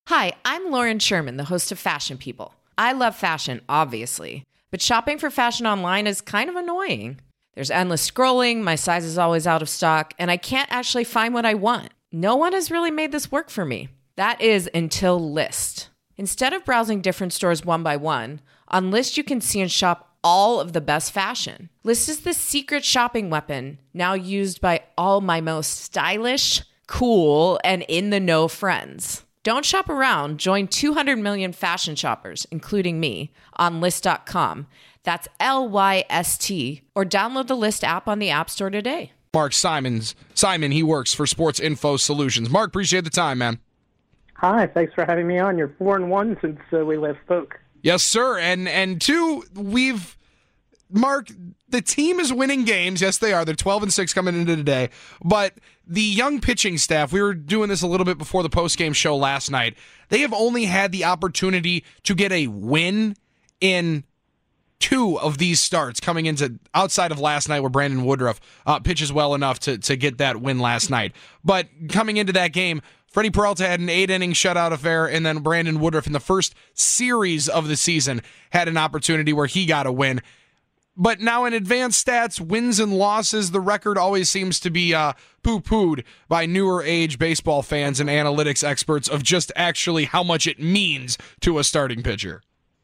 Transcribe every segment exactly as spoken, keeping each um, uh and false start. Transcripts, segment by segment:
Hi, I'm Lauren Sherman, the host of Fashion People. I love fashion, obviously, but shopping for fashion online is kind of annoying. There's endless scrolling, my size is always out of stock, and I can't actually find what I want. No one has really made this work for me. That is until Lyst. Instead of browsing different stores one by one, on Lyst you can see and shop all of the best fashion. Lyst is the secret shopping weapon, now used by all my most stylish, cool, and in-the-know friends. Don't shop around. Join two hundred million fashion shoppers, including me, on Lyst dot com. That's L Y S T. Or download the Lyst app on the App Store today. Mark Simons. Simon, he works for Sports Info Solutions. Mark, appreciate the time, man. Hi, thanks for having me on. You're four and one since uh, we last spoke. Yes, sir. And and two, we've Mark, the team is winning games. Yes, they are. They're twelve and six coming into today. But the young pitching staff, we were doing this a little bit before the postgame show last night. They have only had the opportunity to get a win in two of these starts coming into outside of last night where Brandon Woodruff uh, pitches well enough to, to get that win last night. But coming into that game, Freddie Peralta had an eight-inning shutout affair, and then Brandon Woodruff in the first series of the season had an opportunity where he got a win. But now in advanced stats, wins and losses, the record always seems to be uh, poo-pooed by newer age baseball fans and analytics experts of just actually how much it means to a starting pitcher.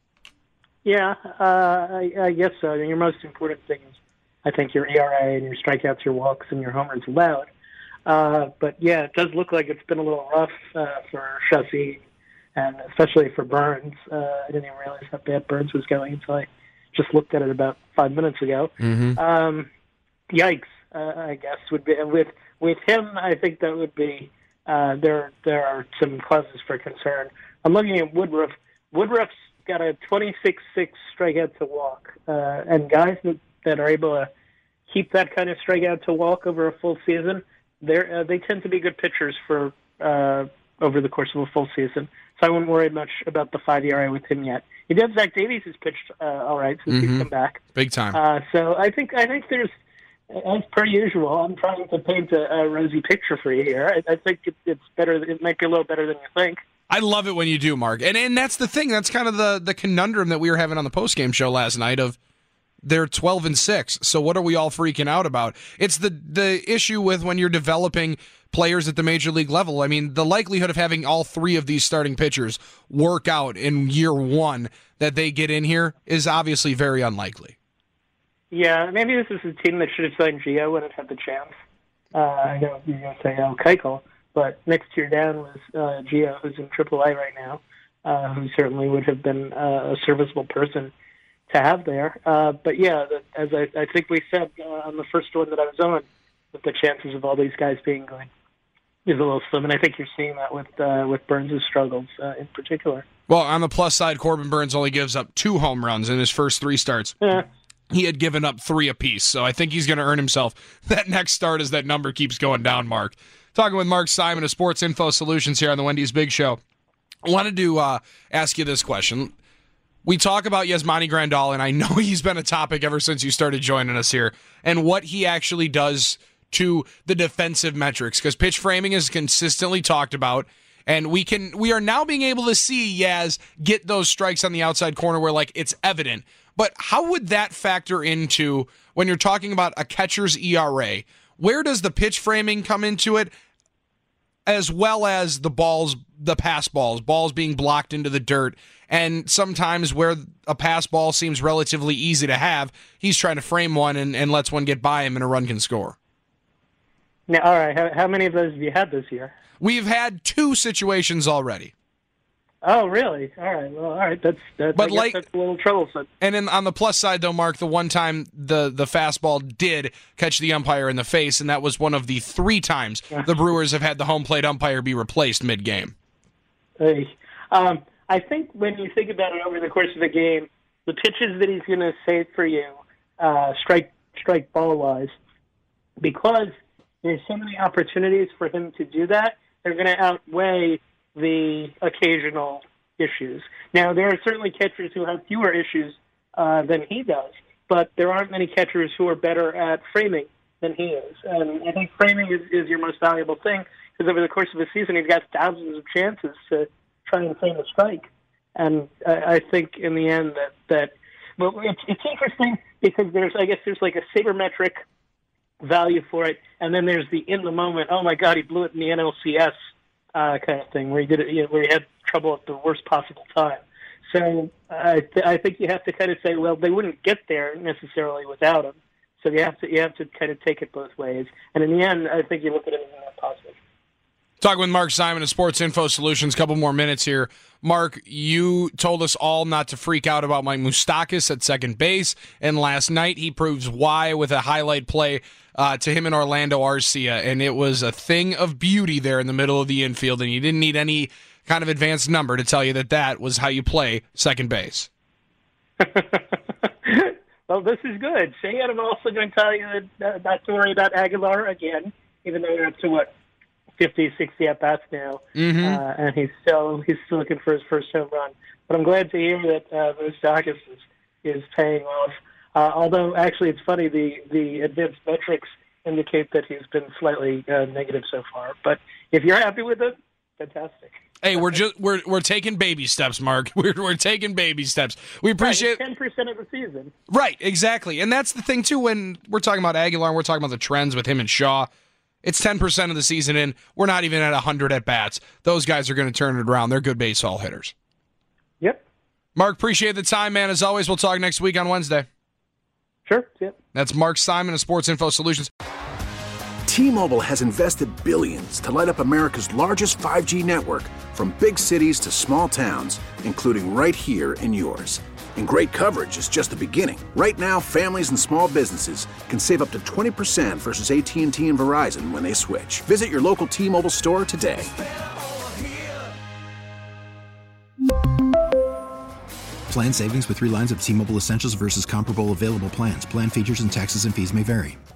Yeah, uh, I, I guess so. I mean, your most important thing is, I think, your E R A and your strikeouts, your walks, and your homers allowed. Uh, but, yeah, it does look like it's been a little rough uh, for Shussy, and especially for Burns. Uh, I didn't even realize how bad Burns was going until I just looked at it about five minutes ago. Mm-hmm. Um, yikes, uh, I guess, would be. And with, with him, I think that would be, uh, there, there are some causes for concern. I'm looking at Woodruff. Woodruff's got a twenty-six six strikeout to walk, uh, and guys that, that are able to keep that kind of strikeout to walk over a full season, they uh, they tend to be good pitchers for uh, over the course of a full season. So I wouldn't worry much about the five E R A with him yet. He did. Zach Davies has pitched uh, all right since mm-hmm. he's come back, big time. Uh, so I think I think there's, as per usual, I'm trying to paint a, a rosy picture for you here. I, I think it, it's better. It might be a little better than you think. I love it when you do, Mark. And and that's the thing. That's kind of the, the conundrum that we were having on the postgame show last night of they're twelve and six. So what are we all freaking out about? It's the the issue with when you're developing players at the major league level. I mean, the likelihood of having all three of these starting pitchers work out in year one that they get in here is obviously very unlikely. Yeah, maybe this is a team that should have signed Gio when it had the chance. Uh, I know you're going to say El Keuchel, but next year down was uh, Gio, who's in triple A right now, uh, who certainly would have been uh, a serviceable person to have there. Uh, but yeah, as I, I think we said uh, on the first one that I was on, that the chances of all these guys being good is a little slim, and I think you're seeing that with uh, with Burns' struggles uh, in particular. Well, on the plus side, Corbin Burns only gives up two home runs in his first three starts. Yeah. He had given up three apiece, so I think he's going to earn himself that next start as that number keeps going down, Mark. Talking with Mark Simon of Sports Info Solutions here on the Wendy's Big Show. I wanted to uh, ask you this question. We talk about Yasmani Grandal, and I know he's been a topic ever since you started joining us here, and what he actually does to the defensive metrics, because pitch framing is consistently talked about, and we can we are now being able to see Yaz get those strikes on the outside corner where like it's evident. But how would that factor into when you're talking about a catcher's E R A? Where does the pitch framing come into it, as well as the balls, the pass balls, balls being blocked into the dirt, and sometimes where a pass ball seems relatively easy to have, he's trying to frame one and, and lets one get by him and a run can score. Now, all right, how, how many of those have you had this year? We've had two situations already. Oh, really? All right. Well, all right. That's that's, but I like, guess that's a little troublesome. And then on the plus side, though, Mark, the one time the, the fastball did catch the umpire in the face, and that was one of the three times the Brewers have had the home plate umpire be replaced mid-game. Hey, um, I think when you think about it over the course of the game, the pitches that he's going to save for you, uh, strike strike ball-wise, because there's so many opportunities for him to do that, they're going to outweigh the occasional issues. Now, there are certainly catchers who have fewer issues uh, than he does, but there aren't many catchers who are better at framing than he is. And I think framing is, is your most valuable thing, because over the course of a season, he's got thousands of chances to try and frame a strike. And I, I think in the end that, that well, it's, it's interesting because there's, I guess there's like a sabermetric value for it, and then there's the in the moment, oh my God, he blew it in the N L C S uh, kind of thing, where he did it, you know, where he had trouble at the worst possible time. So I, th- I think you have to kind of say, well, they wouldn't get there necessarily without him. So you have to you have to kind of take it both ways. And in the end, I think you look at it as a positive. Talking with Mark Simon of Sports Info Solutions. Couple more minutes here. Mark, you told us all not to freak out about Mike Moustakas at second base, and last night he proves why with a highlight play uh, to him and Orlando Arcia, and it was a thing of beauty there in the middle of the infield, and you didn't need any kind of advanced number to tell you that that was how you play second base. Well, this is good. Shane, I'm also going to tell you that, uh, not to worry about Aguilar again, even though you're up to, what, fifty, sixty at-bats now, mm-hmm. uh, and he's still he's still looking for his first home run. But I'm glad to hear that uh, Moustakas is, is paying off. Uh, although, actually, it's funny, the, the advanced metrics indicate that he's been slightly uh, negative so far. But if you're happy with it, fantastic. Hey, we're just we're we're taking baby steps, Mark. We're we're taking baby steps. We appreciate ten percent of the season. Right, exactly, and that's the thing too. When we're talking about Aguilar, and we're talking about the trends with him and Shaw. It's ten percent of the season in. We're not even at a hundred at bats. Those guys are going to turn it around. They're good baseball hitters. Yep. Mark, appreciate the time, man. As always, we'll talk next week on Wednesday. Sure. Yep. That's Mark Simon of Sports Info Solutions. T-Mobile has invested billions to light up America's largest five G network, from big cities to small towns, including right here in yours. And great coverage is just the beginning. Right now, families and small businesses can save up to twenty percent versus A T and T and Verizon when they switch. Visit your local T-Mobile store today. Plan savings with three lines of T-Mobile Essentials versus comparable available plans. Plan features and taxes and fees may vary.